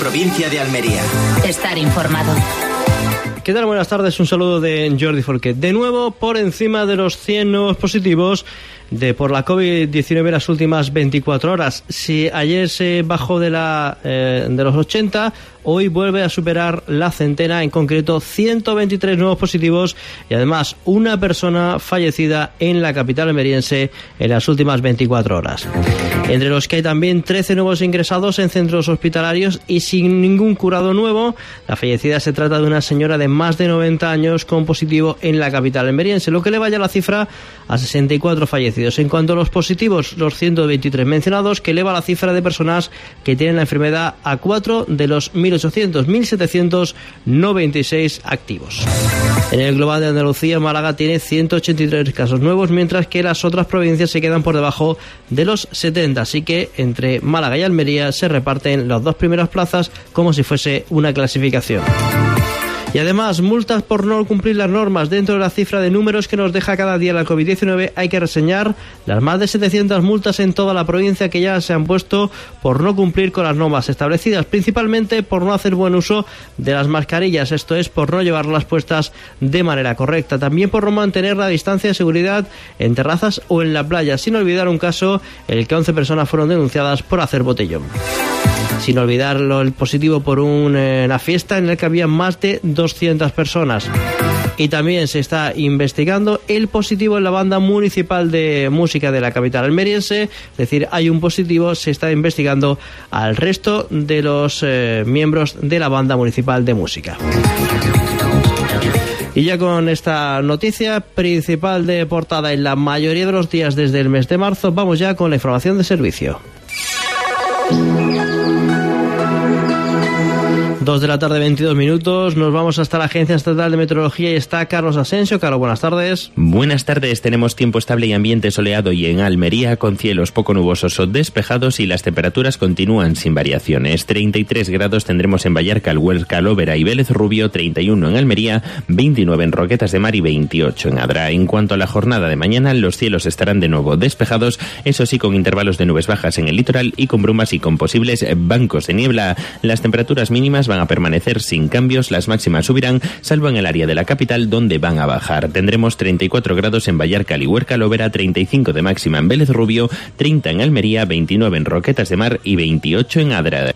provincia de Almería. Estar informado. ¿Qué tal? Buenas tardes, un saludo de Jordi Folquet. De nuevo, por encima de los 100 nuevos positivos por la COVID-19 en las últimas 24 horas. Si ayer se bajó de los 80, hoy vuelve a superar la centena, en concreto 123 nuevos positivos y además una persona fallecida en la capital almeriense en las últimas 24 horas. Entre los que hay también 13 nuevos ingresados en centros hospitalarios y sin ningún curado nuevo. La fallecida se trata de una señora de más de 90 años con positivo en la capital almeriense, lo que le vaya la cifra a 64 fallecidos. En cuanto a los positivos, los 123 mencionados, que eleva la cifra de personas que tienen la enfermedad a 4 de los 1.796 activos. En el global de Andalucía, Málaga tiene 183 casos nuevos, mientras que las otras provincias se quedan por debajo de los 70. Así que entre Málaga y Almería se reparten las dos primeras plazas como si fuese una clasificación. Y además, multas por no cumplir las normas. Dentro de la cifra de números que nos deja cada día la COVID-19, hay que reseñar las más de 700 multas en toda la provincia que ya se han puesto por no cumplir con las normas establecidas, principalmente por no hacer buen uso de las mascarillas, esto es, por no llevarlas puestas de manera correcta. También por no mantener la distancia de seguridad en terrazas o en la playa, sin olvidar un caso en el que 11 personas fueron denunciadas por hacer botellón. Sin olvidar el positivo por una fiesta en la que había más de 200 personas. Y también se está investigando el positivo en la banda municipal de música de la capital almeriense. Es decir, hay un positivo, se está investigando al resto de los miembros de la banda municipal de música. Y ya con esta noticia principal de portada en la mayoría de los días desde el mes de marzo, vamos ya con la información de servicio. 2 de la tarde, 22 minutos. Nos vamos hasta la Agencia Estatal de Meteorología y está Carlos Asensio. Carlos, buenas tardes. Buenas tardes. Tenemos tiempo estable y ambiente soleado y en Almería con cielos poco nubosos o despejados y las temperaturas continúan sin variaciones. 33 grados tendremos en Vallarca, Huesca, Lóvera y Vélez Rubio, 31 en Almería, 29 en Roquetas de Mar y 28 en Adra. En cuanto a la jornada de mañana, los cielos estarán de nuevo despejados, eso sí con intervalos de nubes bajas en el litoral y con brumas y con posibles bancos de niebla. Las temperaturas mínimas van a permanecer sin cambios, las máximas subirán, salvo en el área de la capital donde van a bajar. Tendremos 34 grados en Vallarca, Lihuerca, Lóvera, 35 de máxima en Vélez Rubio, 30 en Almería, 29 en Roquetas de Mar y 28 en Adra.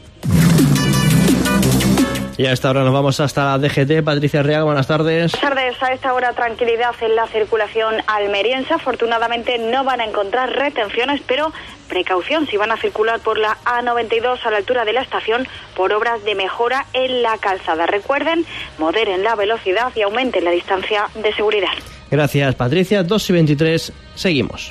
Y a esta hora nos vamos hasta la DGT. Patricia Arriaga, buenas tardes. Buenas tardes. A esta hora tranquilidad en la circulación almeriense. Afortunadamente no van a encontrar retenciones, pero precaución si van a circular por la A92 a la altura de la estación por obras de mejora en la calzada. Recuerden, moderen la velocidad y aumenten la distancia de seguridad. Gracias, Patricia. 2:23, seguimos.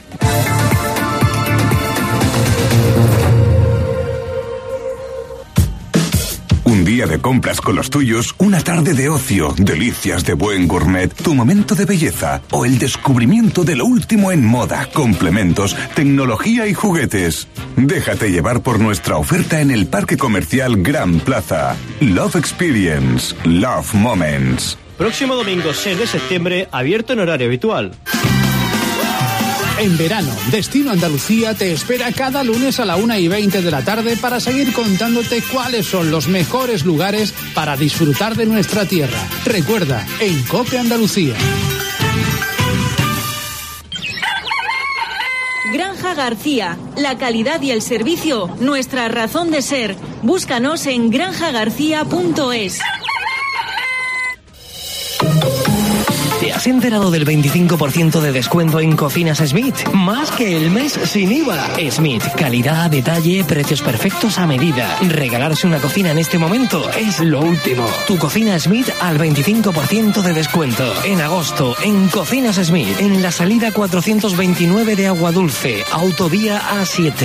Un día de compras con los tuyos, una tarde de ocio, delicias de buen gourmet, tu momento de belleza o el descubrimiento de lo último en moda, complementos, tecnología y juguetes. Déjate llevar por nuestra oferta en el Parque Comercial Gran Plaza. Love Experience, Love Moments. Próximo domingo 6 de septiembre, abierto en horario habitual. En verano, Destino Andalucía te espera cada lunes a la 1:20 de la tarde para seguir contándote cuáles son los mejores lugares para disfrutar de nuestra tierra. Recuerda, en COPE Andalucía. Granja García, la calidad y el servicio, nuestra razón de ser. Búscanos en granjagarcía.es. ¿Te has enterado del 25% de descuento en Cocinas Smith? Más que el mes sin IVA. Smith, calidad, detalle, precios perfectos a medida. Regalarse una cocina en este momento es lo último. Tu cocina Smith al 25% de descuento. En agosto, en Cocinas Smith, en la salida 429 de Aguadulce, autovía A7.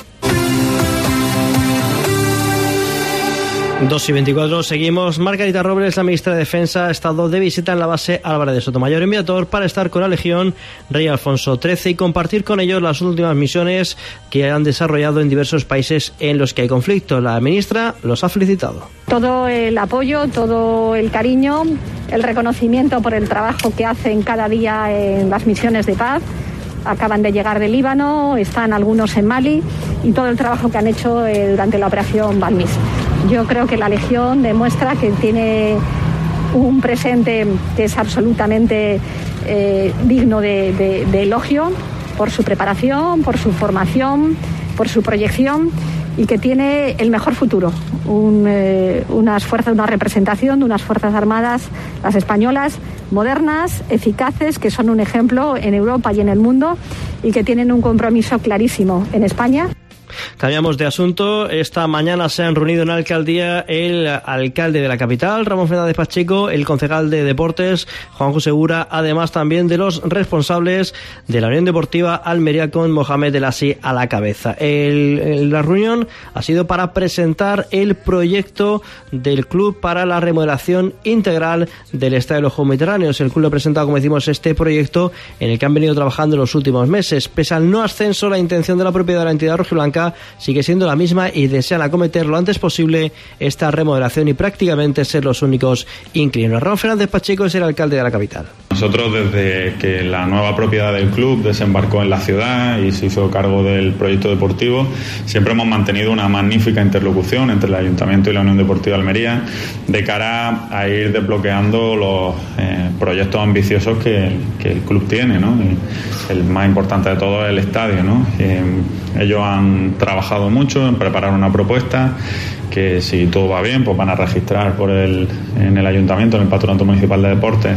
2:24, seguimos. Margarita Robles, la ministra de Defensa, ha estado de visita en la base Álvarez de Sotomayor en Viator para estar con la Legión Rey Alfonso XIII y compartir con ellos las últimas misiones que han desarrollado en diversos países en los que hay conflicto. La ministra los ha felicitado. Todo el apoyo, todo el cariño, el reconocimiento por el trabajo que hacen cada día en las misiones de paz. Acaban de llegar de Líbano, están algunos en Mali y todo el trabajo que han hecho durante la operación Balmis. Yo creo que la Legión demuestra que tiene un presente que es absolutamente digno de elogio por su preparación, por su formación, por su proyección, y que tiene el mejor futuro, una representación de unas Fuerzas Armadas, las españolas, modernas, eficaces, que son un ejemplo en Europa y en el mundo, y que tienen un compromiso clarísimo en España. Cambiamos de asunto. Esta mañana se han reunido en la alcaldía el alcalde de la capital, Ramón Fernández Pacheco, el concejal de Deportes, Juan José Segura, además también de los responsables de la Unión Deportiva Almería, con Mohamed El Así a la cabeza. La reunión ha sido para presentar el proyecto del club para la remodelación integral del Estadio de los Juegos Mediterráneos. El club ha presentado, como decimos, este proyecto en el que han venido trabajando en los últimos meses. Pese al no ascenso, la intención de la propiedad de la entidad rojiblanca sigue siendo la misma y desean acometer lo antes posible esta remodelación y prácticamente ser los únicos inquilinos. Ramón Fernández Pacheco es el alcalde de la capital. Nosotros, desde que la nueva propiedad del club desembarcó en la ciudad y se hizo cargo del proyecto deportivo, siempre hemos mantenido una magnífica interlocución entre el Ayuntamiento y la Unión Deportiva Almería de cara a ir desbloqueando los proyectos ambiciosos que el club tiene, ¿no? Y el más importante de todo es el estadio, ¿no? Ellos han trabajado mucho en preparar una propuesta que, si todo va bien, pues van a registrar en el Ayuntamiento, en el Patronato Municipal de Deportes,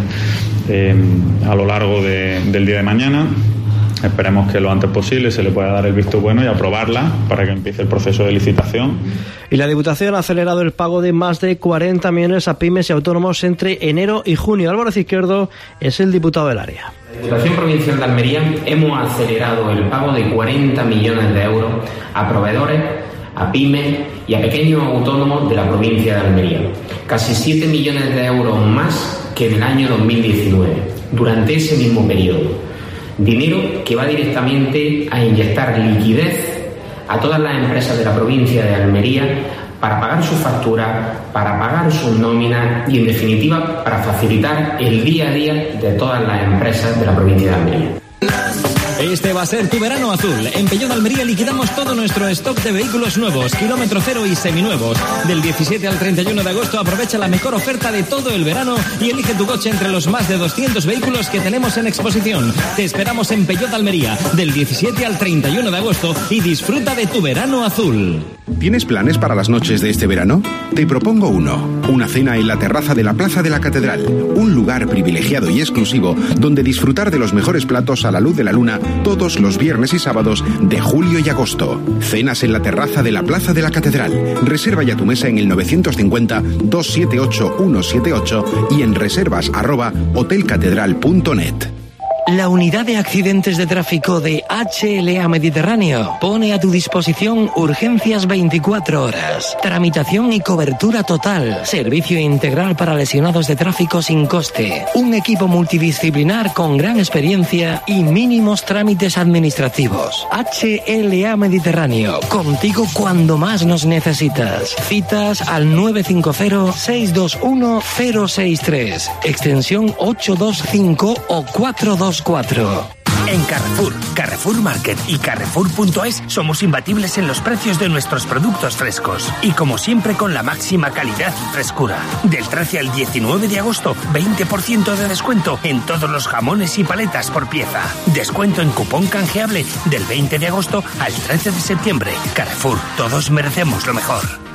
a lo largo del día de mañana. Esperemos que lo antes posible se le pueda dar el visto bueno y aprobarla para que empiece el proceso de licitación. Y la Diputación ha acelerado el pago de más de 40 millones a pymes y autónomos entre enero y junio. Álvaro Izquierdo es el diputado del área. La Diputación Provincial de Almería hemos acelerado el pago de 40 millones de euros a proveedores, a pymes y a pequeños autónomos de la provincia de Almería. Casi 7 millones de euros más que en el año 2019, durante ese mismo periodo. Dinero que va directamente a inyectar liquidez a todas las empresas de la provincia de Almería para pagar sus facturas, para pagar sus nóminas y, en definitiva, para facilitar el día a día de todas las empresas de la provincia de Almería. Este va a ser tu verano azul. En Peugeot Almería liquidamos todo nuestro stock de vehículos nuevos, kilómetro cero y seminuevos. Del 17 al 31 de agosto aprovecha la mejor oferta de todo el verano y elige tu coche entre los más de 200 vehículos que tenemos en exposición. Te esperamos en Peugeot Almería del 17 al 31 de agosto y disfruta de tu verano azul. ¿Tienes planes para las noches de este verano? Te propongo uno. Una cena en la terraza de la Plaza de la Catedral. Un lugar privilegiado y exclusivo donde disfrutar de los mejores platos a la luz de la luna todos los viernes y sábados de julio y agosto. Cenas en la terraza de la Plaza de la Catedral. Reserva ya tu mesa en el 950-278-178 y en reservas@hotelcatedral.net. La unidad de accidentes de tráfico de HLA Mediterráneo pone a tu disposición urgencias 24 horas, tramitación y cobertura total, servicio integral para lesionados de tráfico sin coste, un equipo multidisciplinar con gran experiencia y mínimos trámites administrativos. HLA Mediterráneo, contigo cuando más nos necesitas. Citas al 950-621-063, extensión 825 o 424. En Carrefour, Carrefour Market y Carrefour.es somos imbatibles en los precios de nuestros productos frescos. Y como siempre, con la máxima calidad y frescura. Del 13 al 19 de agosto, 20% de descuento en todos los jamones y paletas por pieza. Descuento en cupón canjeable del 20 de agosto al 13 de septiembre. Carrefour, todos merecemos lo mejor.